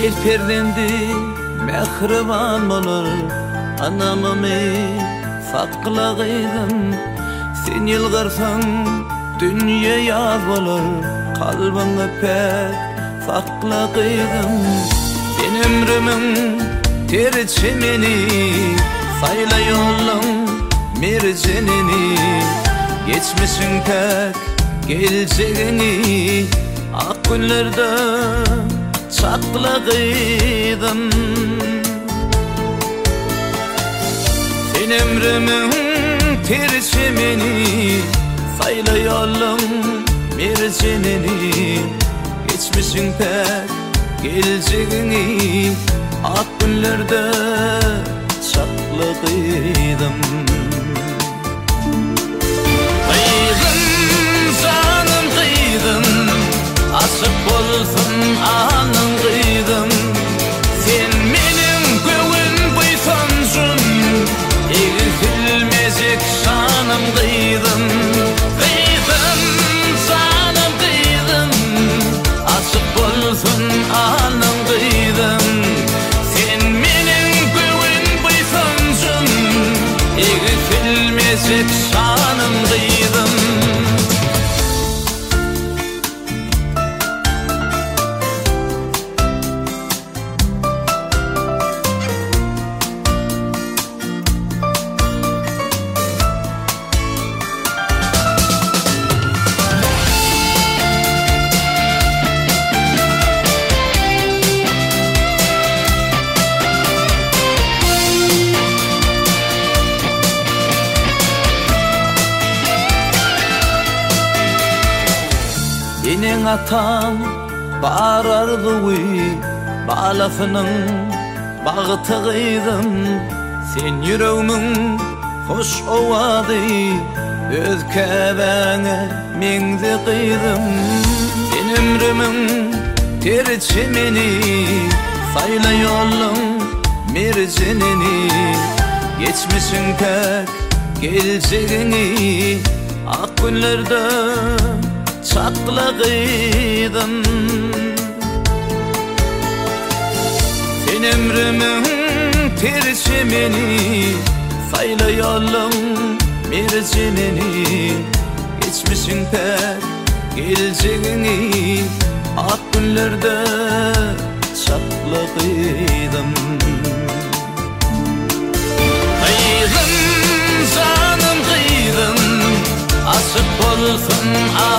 Hayır perdendi mehriban bolur, anamı sakla kıydım. Sen yılgarsan dünya yaz bolur, kalbini pek sakla kıydım. Ben ömrümün tercimini, sayla yolun mercenini. Geçmişin pek geleceğini, ak günlerde sakla kıydım. Sen ömrümün tercimini, sayla yolun mercenini. Geçmişin pek geleceğini, ak günlerde sakla kıydım. Canım kıydım, aşık bolsun anın kıydım. Sen benim göğün buysansın, eğitilmeyecek şanım kıydım. Kıydım, canım kıydım, aşık bolsun anın kıydım. Sen benim göğün buysansın, eğitilmeyecek şanım kıydım. Senin atan bağırardı balafının bağıtı kıydım. Sen yüreğimin hoş ovadı, öz kevene mengzi kıydım. Sen ömrümün tercimini, sayla yolun mercenini. Geçmişin pek geleceğini, ak günlerde sakla kıydım. Sen ömrümün tercimini, sayla yolun mercenini. Geçmişin pek geleceğini, ak günlerde sakla kıydım. Kıydım, canım kıydım, aşık bolsun